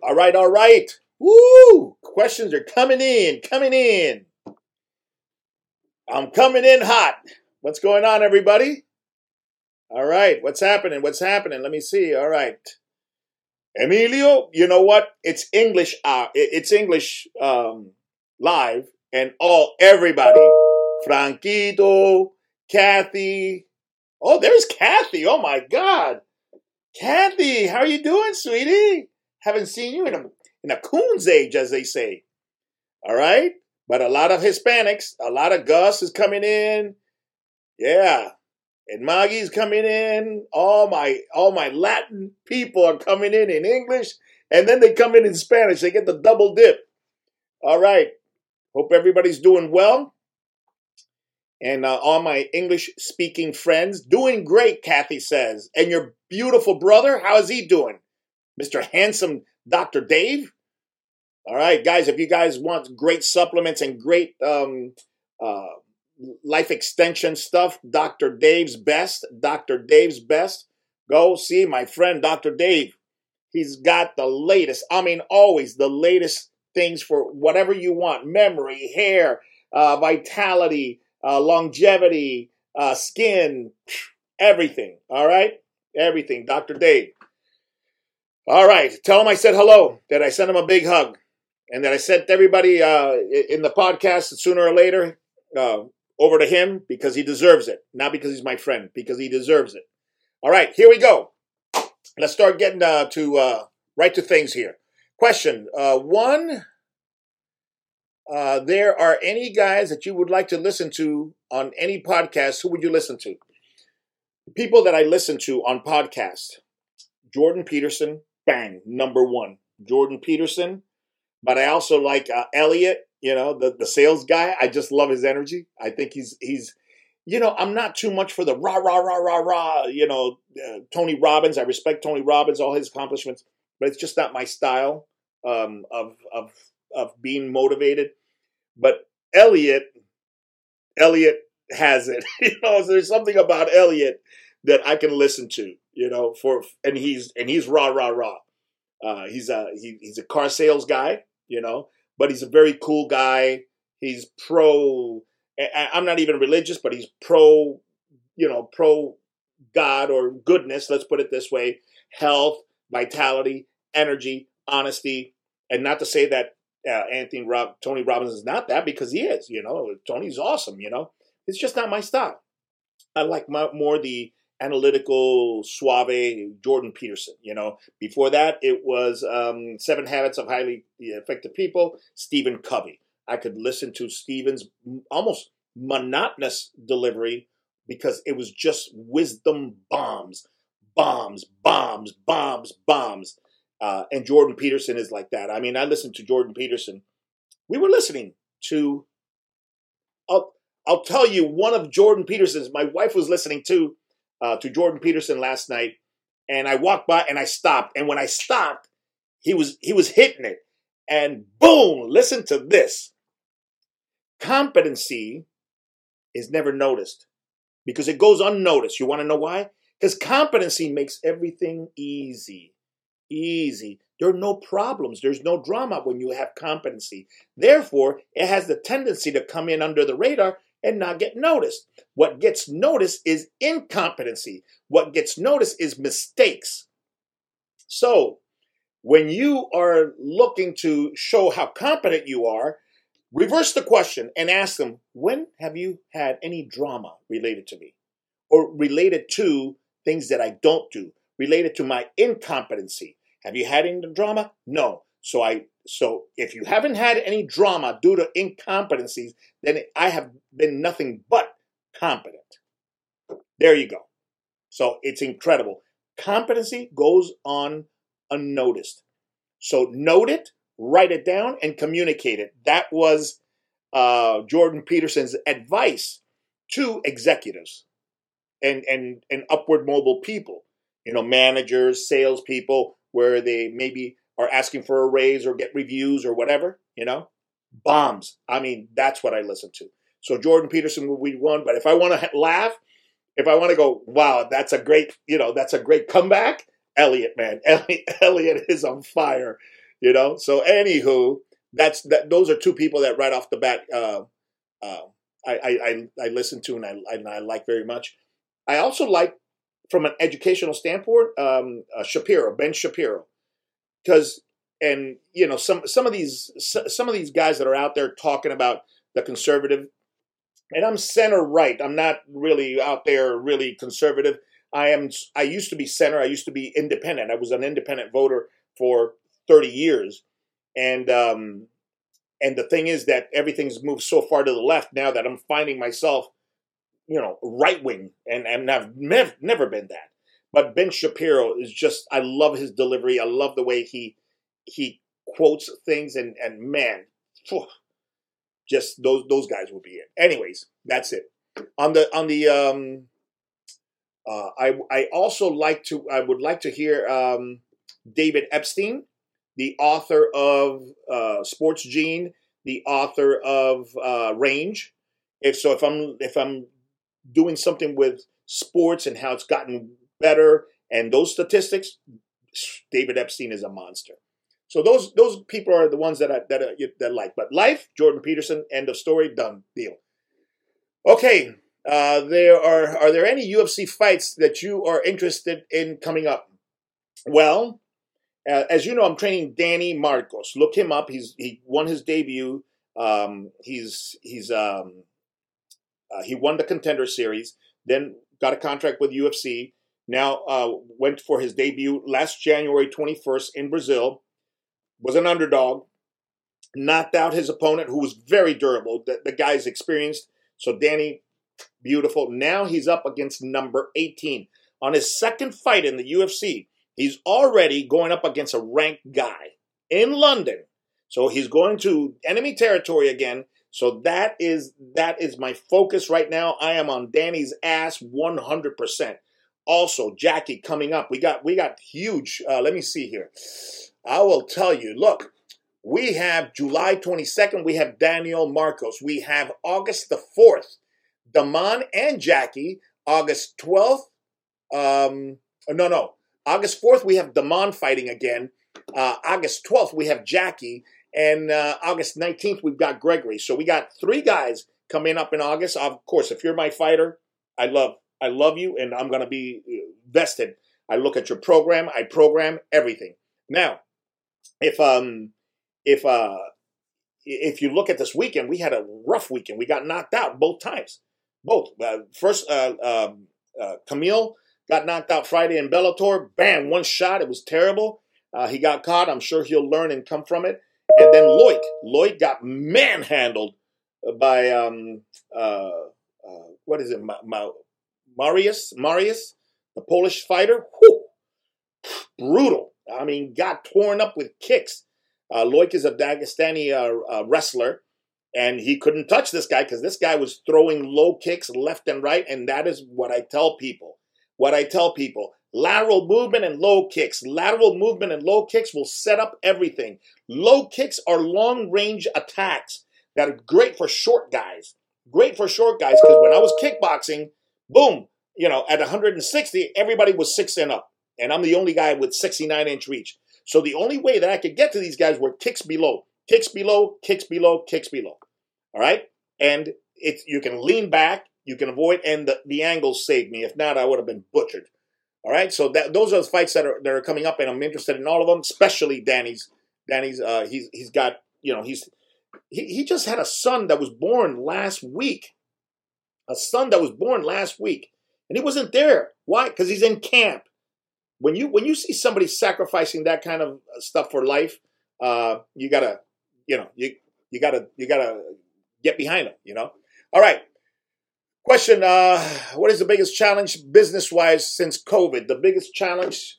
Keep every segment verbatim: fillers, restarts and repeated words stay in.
All right, all right. Woo! Questions are coming in, coming in. I'm coming in hot. What's going on, everybody? All right, what's happening? What's happening? Let me see. All right. Emilio, you know what? It's English. Uh, it's English um, live, and all everybody. Franquito, Kathy. Oh, there's Kathy. Oh my God, Kathy, how are you doing, sweetie? Haven't seen you in a in a coon's age, as they say. All right, but a lot of Hispanics, a lot of Gus is coming in. Yeah. And Maggie's coming in. All my all my Latin people are coming in in English, and then they come in in Spanish. They get the double dip. All right. Hope everybody's doing well. And uh, all my English-speaking friends, doing great, Kathy says. And your beautiful brother, how is he doing? Mister Handsome Doctor Dave? All right, guys, if you guys want great supplements and great um, uh, life extension stuff, Doctor Dave's Best, Doctor Dave's Best. Go see my friend Doctor Dave. He's got the latest, I mean, always the latest things for whatever you want. Memory, hair, uh, vitality, uh, longevity, uh, skin, everything. All right? Everything. Doctor Dave. All right. Tell him I said hello, that I sent him a big hug, and that I sent everybody uh, in the podcast sooner or later uh, over to him because he deserves it. Not because he's my friend, because he deserves it. All right, here we go. Let's start getting uh, to uh, right to things here. Question uh, one. Uh, there are any guys that you would like to listen to on any podcast? Who would you listen to? People that I listen to on podcasts. Jordan Peterson, bang, number one. Jordan Peterson. But I also like uh, Elliot, you know, the, the sales guy. I just love his energy. I think he's, he's, you know, I'm not too much for the rah, rah, rah, rah, rah, you know, uh, Tony Robbins. I respect Tony Robbins, all his accomplishments, but it's just not my style um, of, of, of being motivated. But Elliot, Elliot has it. You know, there's something about Elliot that I can listen to, you know, for, and he's, and he's rah, rah, rah. Uh, he's a, he, he's a car sales guy. You know, but he's a very cool guy. He's pro, I'm not even religious, but he's pro, you know, pro God or goodness, let's put it this way, health, vitality, energy, honesty. And not to say that uh, Anthony Rob, Tony Robbins is not that, because he is, you know, Tony's awesome, you know. It's just not my style. I like my, more the analytical, suave Jordan Peterson, you know. Before that, it was um, Seven Habits of Highly Effective People, Stephen Covey. I could listen to Stephen's almost monotonous delivery because it was just wisdom bombs, bombs, bombs, bombs, bombs. Uh, and Jordan Peterson is like that. I mean, I listened to Jordan Peterson. We were listening to, I'll, I'll tell you, one of Jordan Peterson's, my wife was listening to, Uh, to Jordan Peterson last night, and I walked by and I stopped. And when I stopped, he was he was hitting it. And boom, listen to this. Competency is never noticed because it goes unnoticed. You want to know why? Because competency makes everything easy. Easy. There are no problems. There's no drama when you have competency. Therefore, it has the tendency to come in under the radar and not get noticed. What gets noticed is incompetency. What gets noticed is mistakes. So, when you are looking to show how competent you are, reverse the question and ask them, when have you had any drama related to me? Or related to things that I don't do? Related to my incompetency? Have you had any drama? No. So I So if you haven't had any drama due to incompetencies, then I have been nothing but competent. There you go. So it's incredible. Competency goes on unnoticed. So note it, write it down, and communicate it. That was uh, Jordan Peterson's advice to executives and, and, and upward mobile people, you know, managers, salespeople, where they maybe are asking for a raise or get reviews or whatever, you know, bombs. I mean, that's what I listen to. So Jordan Peterson will be one, but if I want to laugh, if I want to go, wow, that's a great, you know, that's a great comeback, Elliot, man. Elliot, Elliot is on fire. You know. So anywho, that's that. Those are two people that right off the bat, uh, uh, I, I I I listen to and I and I like very much. I also like, from an educational standpoint, um, uh, Shapiro, Ben Shapiro, because and you know some some of these some of these guys that are out there talking about the conservative, and I'm center right. I'm not really out there really conservative. I am. I used to be center. I used to be independent. I was an independent voter for thirty years, and um, and the thing is that everything's moved so far to the left now that I'm finding myself, you know, right wing, and and I've never never been that. But Ben Shapiro is just. I love his delivery. I love the way he he quotes things, and and man, phew, just those those guys will be it. Anyways, that's it. On the on the um, uh, I I also like to I would like to hear um, David Epstein, the author of uh, Sports Gene, the author of uh, Range. If so, if I'm if I'm doing something with sports and how it's gotten better and those statistics, David Epstein is a monster. So those those people are the ones that I that I, that I like. But life, Jordan Peterson, end of story, done deal. Okay, uh, there are are there any U F C fights that you are interested in coming up? Well, uh, as you know, I'm training Danny Marcos. Look him up. He's he won his debut. Um, he's he's um, uh, he won the Contender Series. Then got a contract with U F C. Now uh, went for his debut last January twenty-first in Brazil. Was an underdog, knocked out his opponent, who was very durable. The, the guy's experienced. So Danny, beautiful. Now he's up against number eighteen. On his second fight in the U F C, he's already going up against a ranked guy in London. So he's going to enemy territory again. So that is that is my focus right now. I am on Danny's ass one hundred percent. Also, Jackie coming up. We got we got huge. Uh, let me see here. I will tell you, look, we have July twenty-second, we have Daniel Marcos. We have August the fourth, Damon and Jackie. August twelfth, um, no, no, August fourth, we have Damon fighting again. Uh, August twelfth, we have Jackie. And uh, August nineteenth, we've got Gregory. So we got three guys coming up in August. Of course, if you're my fighter, I love, I love you, and I'm going to be vested. I look at your program, I program everything. Now, If um if uh if you look at this weekend, we had a rough weekend. We got knocked out both times, both. Uh, first, uh, um, uh, Camille got knocked out Friday in Bellator. Bam, one shot. It was terrible. Uh, he got caught. I'm sure he'll learn and come from it. And then Lloyd, Lloyd got manhandled by um uh, uh what is it, Ma- Ma- Marius Marius, the Polish fighter. Whew, brutal. I mean, got torn up with kicks. Uh, Loik is a Dagestani uh, uh, wrestler, and he couldn't touch this guy because this guy was throwing low kicks left and right, and that is what I tell people. What I tell people, lateral movement and low kicks. Lateral movement and low kicks will set up everything. Low kicks are long-range attacks that are great for short guys. Great for short guys because when I was kickboxing, boom, you know, at one hundred sixty, everybody was six and up. And I'm the only guy with sixty-nine inch reach. So the only way that I could get to these guys were kicks below, kicks below, kicks below, kicks below. All right? And it's, you can lean back, you can avoid, and the, the angles saved me. If not, I would have been butchered. All right? So that, those are the fights that are that are coming up, and I'm interested in all of them, especially Danny's. Danny's, uh, he's he's got, you know, he's he, he just had a son that was born last week. A son that was born last week. And he wasn't there. Why? Because he's in camp. When you when you see somebody sacrificing that kind of stuff for life, uh, you gotta, you know, you you gotta you gotta get behind them. You know. All right. Question: uh, What is the biggest challenge business wise since COVID? The biggest challenge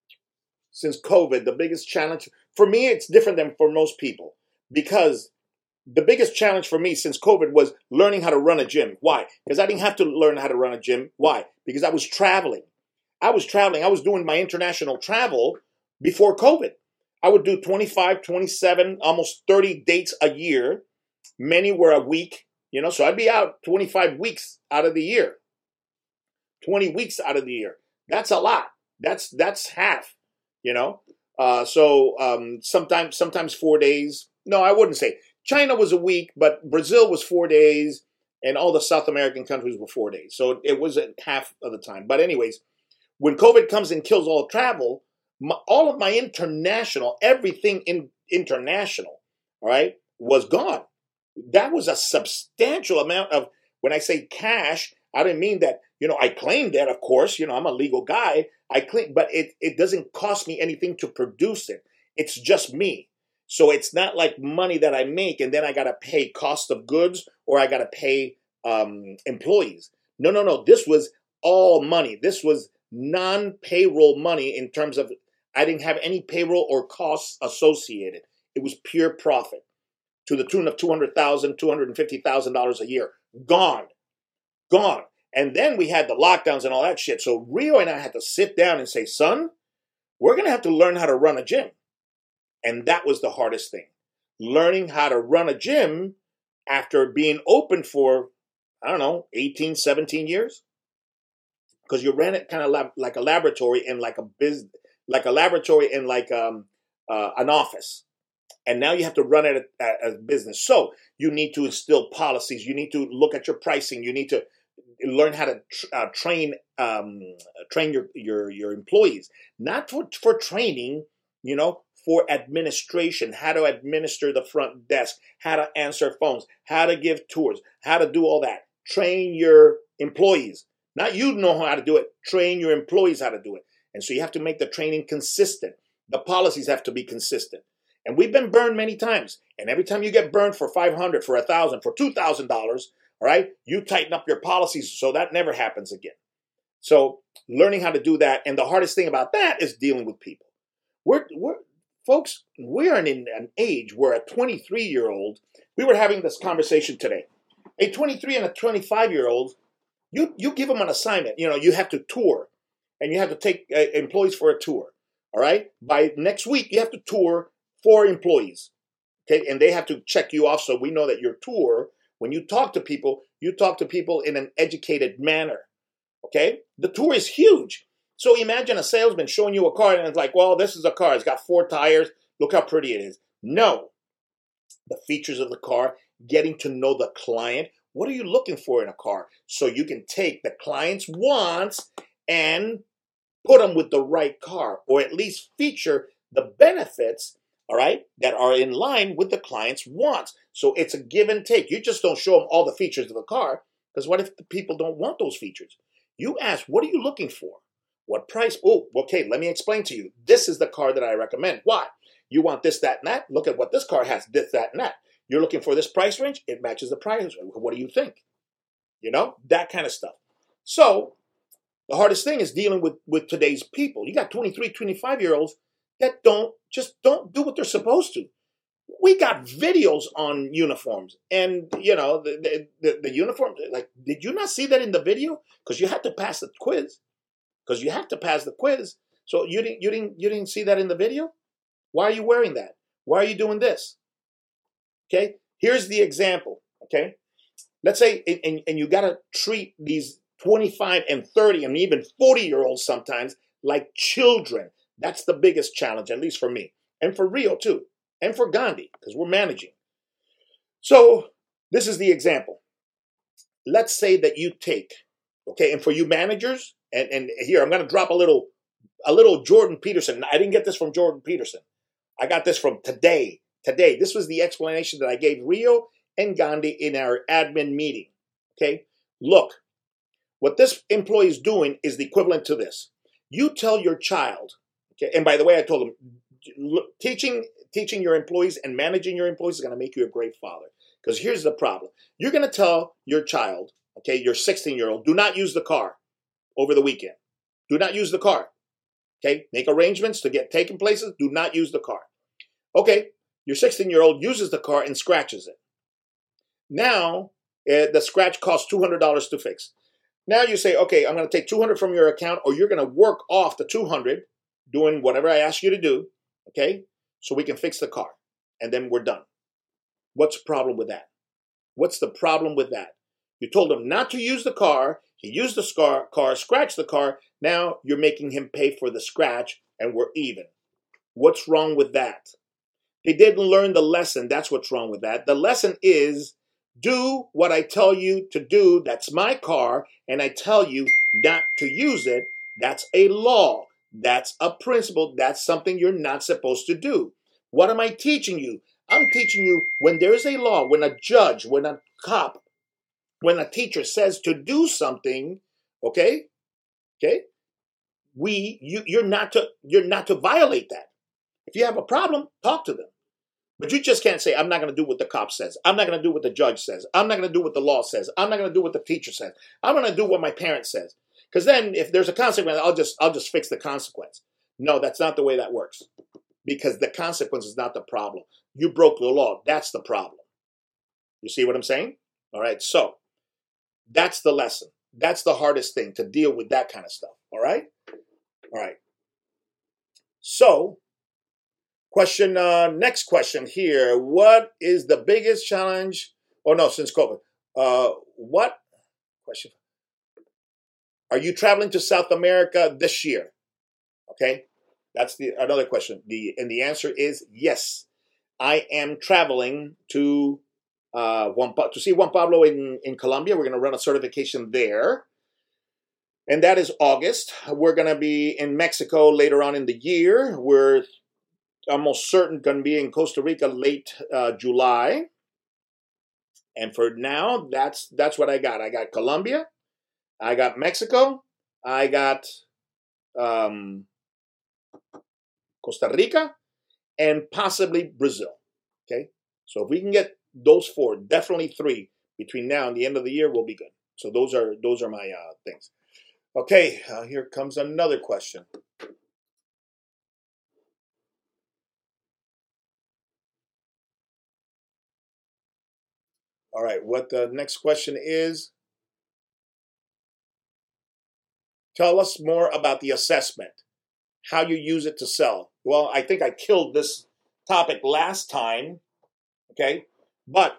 since COVID. The biggest challenge for me, it's different than for most people because the biggest challenge for me since COVID was learning how to run a gym. Why? Because I didn't have to learn how to run a gym. Why? Because I was traveling. I was traveling. I was doing my international travel before COVID. I would do twenty-five, twenty-seven, almost thirty dates a year. Many were a week, you know, so I'd be out twenty-five weeks out of the year. twenty weeks out of the year. That's a lot. That's that's half, you know. Uh, so um, sometimes sometimes four days. No, I wouldn't say. China was a week, but Brazil was four days, and all the South American countries were four days. So it wasn't half of the time. But anyways, when COVID comes and kills all travel, my, all of my international, everything in international, all right, was gone. That was a substantial amount of, when I say cash, I didn't mean that, you know, I claimed that, of course, you know, I'm a legal guy. I claim, but it, it doesn't cost me anything to produce it. It's just me. So it's not like money that I make and then I got to pay cost of goods or I got to pay um, employees. No, no, no. This was all money. This was non-payroll money in terms of I didn't have any payroll or costs associated. It was pure profit to the tune of two hundred thousand dollars, two hundred fifty thousand dollars a year. Gone. Gone. And then we had the lockdowns and all that shit. So Rio and I had to sit down and say, son, we're going to have to learn how to run a gym. And that was the hardest thing. Learning how to run a gym after being open for, I don't know, eighteen, seventeen years. Because you ran it kind of lab, like a laboratory and like a business, like a laboratory and like um, uh, an office. And now you have to run it as a business. So you need to instill policies. You need to look at your pricing. You need to learn how to uh, train um, train your, your your employees, not for, for training, you know, for administration, how to administer the front desk, how to answer phones, how to give tours, how to do all that. Train your employees. Not you know how to do it. Train your employees how to do it. And so you have to make the training consistent. The policies have to be consistent. And we've been burned many times. And every time you get burned for five hundred dollars, for one thousand dollars, for two thousand dollars, all right, you tighten up your policies so that never happens again. So learning how to do that. And the hardest thing about that is dealing with people. We're, we're folks, we're in an age where a twenty-three-year-old, we were having this conversation today. A twenty-three and a twenty-five-year-old, you, you give them an assignment. You know, you have to tour. And you have to take uh, employees for a tour. All right? By next week, you have to tour four employees, okay? And they have to check you off so we know that your tour, when you talk to people, you talk to people in an educated manner, okay? The tour is huge. So imagine a salesman showing you a car and it's like, well, this is a car. It's got four tires. Look how pretty it is. No. The features of the car, getting to know the client. What are you looking for in a car? So you can take the client's wants and put them with the right car, or at least feature the benefits, all right, that are in line with the client's wants. So it's a give and take. You just don't show them all the features of the car, because what if the people don't want those features? You ask, what are you looking for? What price? Oh, okay, let me explain to you. This is the car that I recommend. Why? You want this, that, and that? Look at what this car has, this, that, and that. You're looking for this price range? It matches the price range. What do you think? You know, that kind of stuff. So the hardest thing is dealing with, with today's people. You got twenty-three, twenty-five-year-olds that don't, just don't do what they're supposed to. We got videos on uniforms, and you know the the, the, the uniform. Like, did you not see that in the video? Because you had to pass the quiz. Because you have to pass the quiz. So you didn't you didn't you didn't see that in the video? Why are you wearing that? Why are you doing this? Okay. Here's the example. Okay. Let's say and, and you got to treat these twenty-five and thirty and even forty year olds sometimes like children. That's the biggest challenge, at least for me, and for Rio too. And for Gandhi, because we're managing. So this is the example. Let's say that you take, okay, and for you managers, and, and here I'm going to drop a little, a little Jordan Peterson. I didn't get this from Jordan Peterson. I got this from today. Today, this was the explanation that I gave Rio and Gandhi in our admin meeting. Okay, look, what this employee is doing is the equivalent to this. You tell your child, okay, and by the way, I told him, look, teaching. Teaching your employees and managing your employees is going to make you a great father. Because here's the problem. You're going to tell your child, okay, your sixteen-year-old, do not use the car over the weekend. Do not use the car. Okay, make arrangements to get taken places. Do not use the car. Okay, your sixteen-year-old uses the car and scratches it. Now, uh, the scratch costs two hundred dollars to fix. Now you say, okay, I'm going to take two hundred dollars from your account, or you're going to work off the two hundred dollars doing whatever I ask you to do, okay? So we can fix the car, and then we're done. What's the problem with that? What's the problem with that? You told him not to use the car. He used the car, car, scratched the car. Now you're making him pay for the scratch, and we're even. What's wrong with that? They didn't learn the lesson. That's what's wrong with that. The lesson is do what I tell you to do. That's my car, and I tell you not to use it. That's a law. That's a principle. That's something you're not supposed to do. What am I teaching you? I'm teaching you when there's a law, when a judge, when a cop, when a teacher says to do something, okay, okay, we you you're not to you're not to violate that. If you have a problem, talk to them. But you just can't say, I'm not going to do what the cop says. I'm not going to do what the judge says. I'm not going to do what the law says. I'm not going to do what the teacher says. I'm going to do what my parent says. Because then if there's a consequence, I'll just I'll just fix the consequence. No, that's not the way that works. Because the consequence is not the problem. You broke the law. That's the problem. You see what I'm saying? All right. So that's the lesson. That's the hardest thing, to deal with that kind of stuff. All right. All right. So question, uh, next question here. What is the biggest challenge? Oh, no, since COVID. Uh, what? Question. Are you traveling to South America this year? Okay. That's the another question. The and the answer is yes. I am traveling to uh, Juan, to see Juan Pablo in, in Colombia. We're going to run a certification there. And that is August. We're going to be in Mexico later on in the year. We're almost certain going to be in Costa Rica late uh, July. And for now, that's that's what I got. I got Colombia. I got Mexico. I got um, Costa Rica, and possibly Brazil. Okay? So if we can get those four, definitely three, between now and the end of the year, we'll be good. So those are those are my uh, things. Okay, uh, here comes another question. All right, what the next question is, tell us more about the assessment, how you use it to sell. Well, I think I killed this topic last time, okay? But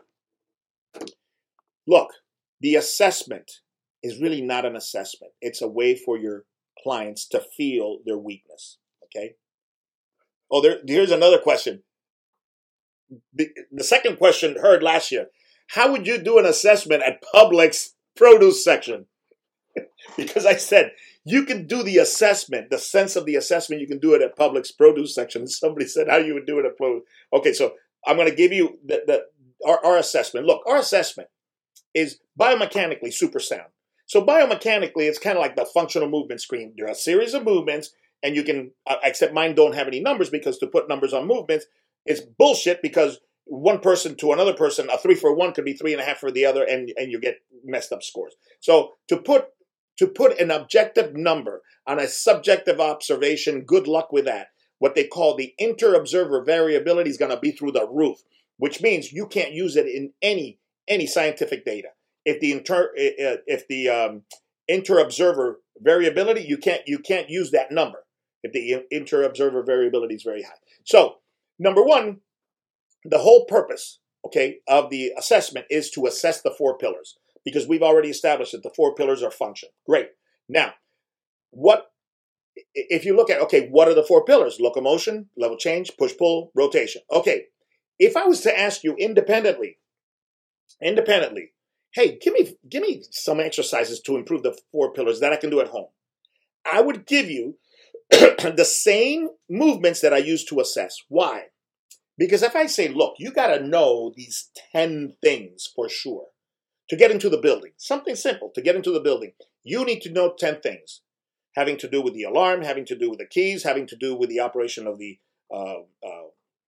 look, the assessment is really not an assessment. It's a way for your clients to feel their weakness, okay? Oh, there, here's another question. The, the second question heard last year. How would you do an assessment at Publix produce section? Because I said, you can do the assessment, the sense of the assessment, you can do it at Publix produce section. And somebody said how you would do it at produce. Okay, so I'm going to give you the, the our, our assessment. Look, our assessment is biomechanically super sound. So biomechanically, it's kind of like the functional movement screen. There are a series of movements, and you can, uh, except mine don't have any numbers, because to put numbers on movements, it's bullshit, because one person to another person, a three for one could be three and a half for the other, and, and you get messed up scores. So to put to put an objective number on a subjective observation, good luck with that. What they call the inter-observer variability is going to be through the roof, which means you can't use it in any any scientific data. If the inter if the um, inter-observer variability, you can't you can't use that number if the inter-observer variability is very high. So number one, the whole purpose, okay, of the assessment is to assess the four pillars, because we've already established that the four pillars are function. Great. Now, what if you look at, okay, what are the four pillars? Locomotion, level change, push-pull, rotation. Okay, if I was to ask you independently, independently, hey, give me give me some exercises to improve the four pillars that I can do at home, I would give you the same movements that I use to assess. Why? Because if I say, look, you got to know these ten things for sure to get into the building, something simple to get into the building, you need to know ten things having to do with the alarm, having to do with the keys, having to do with the operation of the, uh, uh,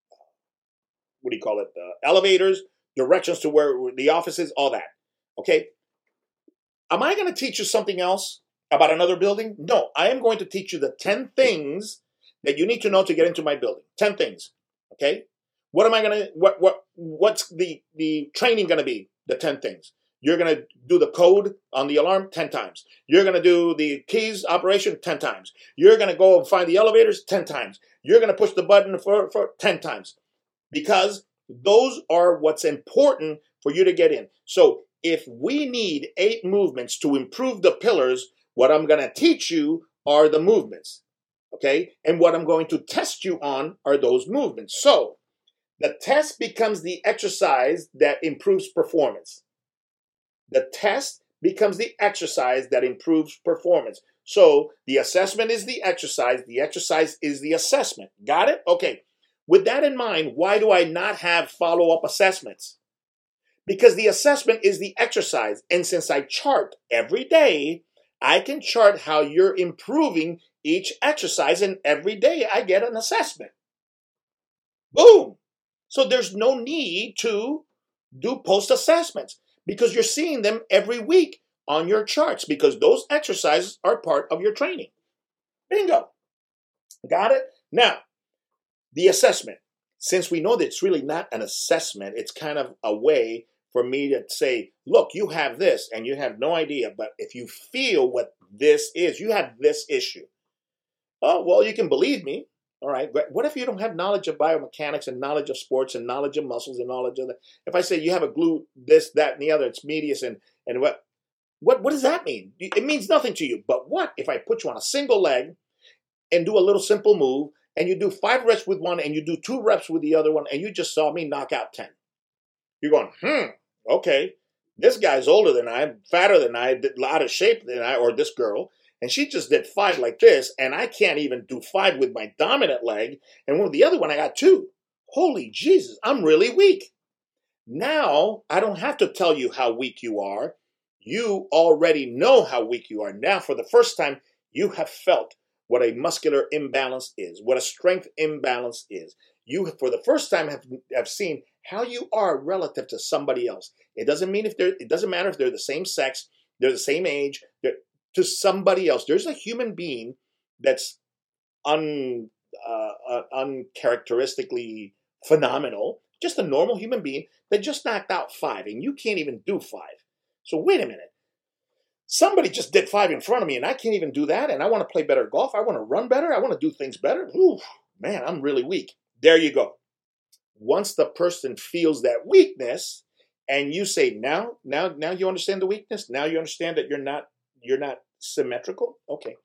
what do you call it, uh, elevators, directions to where the office is, all that. Okay? Am I going to teach you something else about another building? No, I am going to teach you the ten things that you need to know to get into my building. ten things. Okay? What am I going to, what, what, what's the, the training going to be? The ten things. You're going to do the code on the alarm ten times. You're going to do the keys operation ten times. You're going to go and find the elevators ten times. You're going to push the button for, for ten times. Because those are what's important for you to get in. So if we need eight movements to improve the pillars, what I'm going to teach you are the movements. Okay? And what I'm going to test you on are those movements. So the test becomes the exercise that improves performance. The test becomes the exercise that improves performance. So the assessment is the exercise. The exercise is the assessment. Got it? Okay. With that in mind, why do I not have follow-up assessments? Because the assessment is the exercise. And since I chart every day, I can chart how you're improving each exercise. And every day I get an assessment. Boom. So there's no need to do post-assessments because you're seeing them every week on your charts because those exercises are part of your training. Bingo. Got it? Now, the assessment. Since we know that it's really not an assessment, it's kind of a way for me to say, look, you have this and you have no idea, but if you feel what this is, you have this issue. Oh, well, you can believe me. All right, but what if you don't have knowledge of biomechanics and knowledge of sports and knowledge of muscles and knowledge of that? If I say you have a glute, this, that, and the other, it's medius, and and what, what, what does that mean? It means nothing to you. But what if I put you on a single leg and do a little simple move, and you do five reps with one, and you do two reps with the other one, and you just saw me knock out ten? You're going, hmm, okay, this guy's older than I, fatter than I, out of shape than I, or this girl. And she just did five like this, and I can't even do five with my dominant leg. And with the other one, I got two. Holy Jesus, I'm really weak. Now, I don't have to tell you how weak you are. You already know how weak you are. Now, for the first time, you have felt what a muscular imbalance is, what a strength imbalance is. You, for the first time, have, have seen how you are relative to somebody else. It doesn't mean if they're, it doesn't matter if they're the same sex, they're the same age, they're to somebody else. There's a human being that's un, uh, uh, uncharacteristically phenomenal, just a normal human being that just knocked out five, and you can't even do five. So wait a minute. Somebody just did five in front of me, and I can't even do that, and I want to play better golf. I want to run better. I want to do things better. Ooh, man, I'm really weak. There you go. Once the person feels that weakness, and you say, now, now, now you understand the weakness? Now you understand that you're not You're not symmetrical? Okay.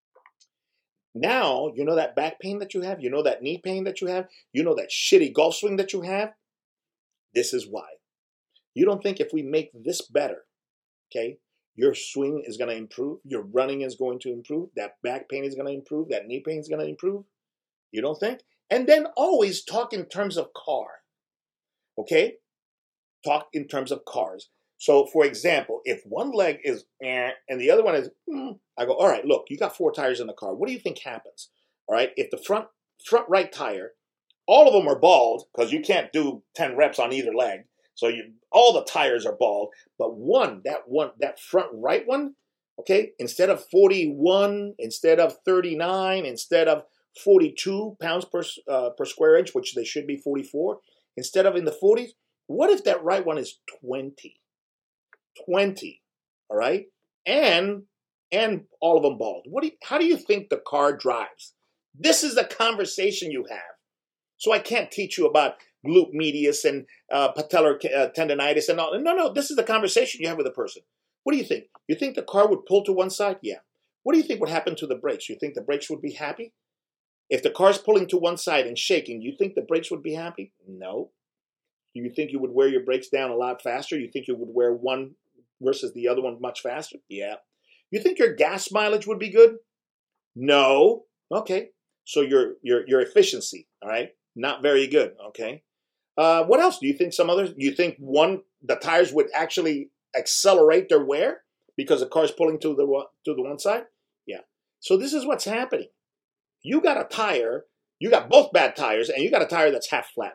Now, you know that back pain that you have? You know that knee pain that you have? You know that shitty golf swing that you have? This is why. You don't think if we make this better, okay, your swing is going to improve, your running is going to improve, that back pain is going to improve, that knee pain is going to improve? You don't think? And then always talk in terms of car, okay? Talk in terms of cars. So, for example, if one leg is eh, and the other one is, mm, I go, all right, look, you got four tires in the car. What do you think happens? All right, if the front front right tire, all of them are bald because you can't do ten reps on either leg. So you all the tires are bald, but one, that one, that front right one, okay, instead of forty-one, instead of thirty-nine, instead of forty-two pounds per uh, per square inch, which they should be forty-four, instead of in the forties, what if that right one is twenty? twenty, all right, and and all of them bald. What do you, how do you think the car drives? This is the conversation you have. So I can't teach you about glute medius and uh, patellar uh, tendonitis and all. No, no, this is the conversation you have with a person. What do you think? You think the car would pull to one side? Yeah. What do you think would happen to the brakes? You think the brakes would be happy? If the car's pulling to one side and shaking, you think the brakes would be happy? No. Do you think you would wear your brakes down a lot faster? You think you would wear one versus the other one much faster? Yeah. You think your gas mileage would be good? No. Okay. So your your your efficiency, all right, not very good. Okay. Uh, what else? Do you think some others? Do you think one the tires would actually accelerate their wear because the car's pulling to the to the one side? Yeah. So this is what's happening. You got a tire. You got both bad tires, and you got a tire that's half flat.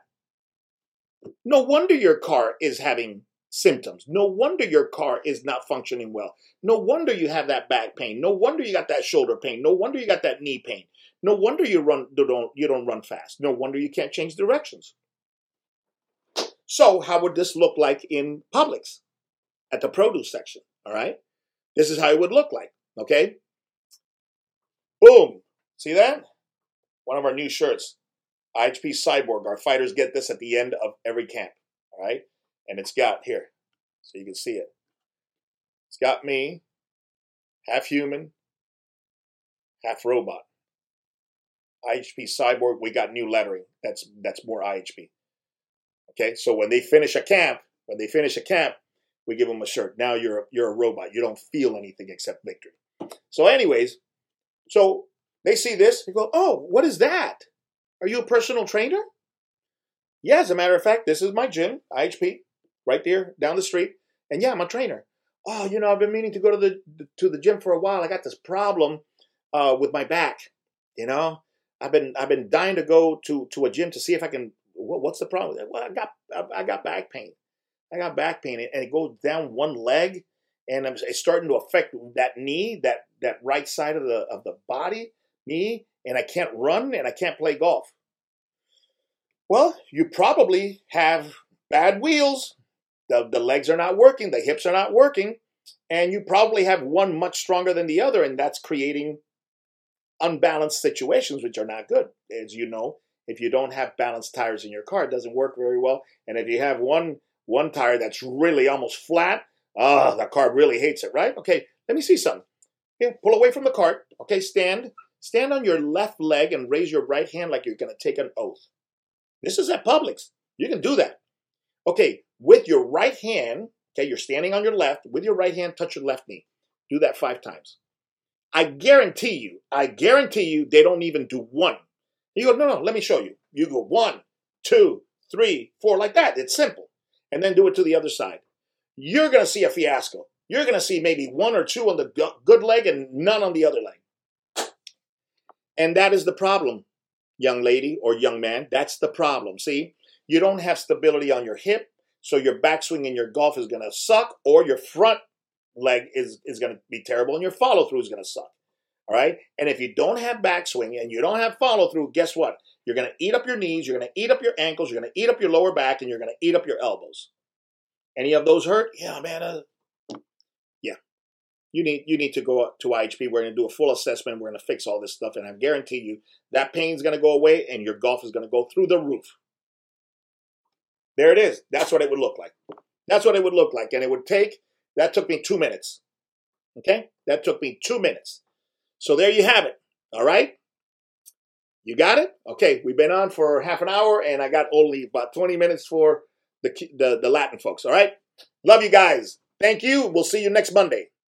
No wonder your car is having symptoms. No wonder your car is not functioning well. No wonder you have that back pain. No wonder you got that shoulder pain. No wonder you got that knee pain. No wonder you run you don't you don't run fast. No wonder you can't change directions. So how would this look like in Publix at the produce section? All right, this is how it would look like. Okay, boom. See that? One of our new shirts, I H P Cyborg. Our fighters get this at the end of every camp. All right. And it's got here, so you can see it. It's got me, half human, half robot. I H P Cyborg, we got new lettering. That's that's more I H P. Okay, so when they finish a camp, when they finish a camp, we give them a shirt. Now you're you're a robot. You don't feel anything except victory. So, anyways, so they see this. They go, "Oh, what is that? Are you a personal trainer?" Yeah, as a matter of fact, this is my gym, I H P, right there down the street. And yeah, I'm a trainer. Oh, you know, I've been meaning to go to the to the gym for a while. I got this problem uh, with my back. You know, I've been I've been dying to go to to a gym to see if I can. What, what's the problem? Well, I got I, I got back pain. I got back pain, and it goes down one leg, and it's starting to affect that knee, that that right side of the of the body, knee, and I can't run and I can't play golf. Well, you probably have bad wheels. The, the legs are not working. The hips are not working. And you probably have one much stronger than the other, and that's creating unbalanced situations, which are not good. As you know, if you don't have balanced tires in your car, it doesn't work very well. And if you have one one tire that's really almost flat, ah, oh, the car really hates it, right? Okay, let me see something. Okay, pull away from the cart. Okay, stand. Stand on your left leg and raise your right hand like you're going to take an oath. This is at Publix. You can do that. Okay, with your right hand, okay, you're standing on your left. With your right hand, touch your left knee. Do that five times. I guarantee you, I guarantee you they don't even do one. You go, no, no, let me show you. You go one, two, three, four, like that. It's simple. And then do it to the other side. You're going to see a fiasco. You're going to see maybe one or two on the good leg and none on the other leg. And that is the problem, young lady or young man. That's the problem. See, you don't have stability on your hip, so your backswing in your golf is going to suck, or your front leg is, is going to be terrible, and your follow-through is going to suck. All right? And if you don't have backswing and you don't have follow-through, guess what? You're going to eat up your knees, you're going to eat up your ankles, you're going to eat up your lower back, and you're going to eat up your elbows. Any of those hurt? Yeah, man. Uh, yeah. You need you need to go up to I H P. We're going to do a full assessment. We're going to fix all this stuff, and I guarantee you that pain's going to go away, and your golf is going to go through the roof. There it is. That's what it would look like. That's what it would look like. And it would take, that took me two minutes. Okay? That took me two minutes. So there you have it. All right? You got it? Okay, we've been on for half an hour, and I got only about twenty minutes for the, the, the Latin folks. All right? Love you guys. Thank you. We'll see you next Monday.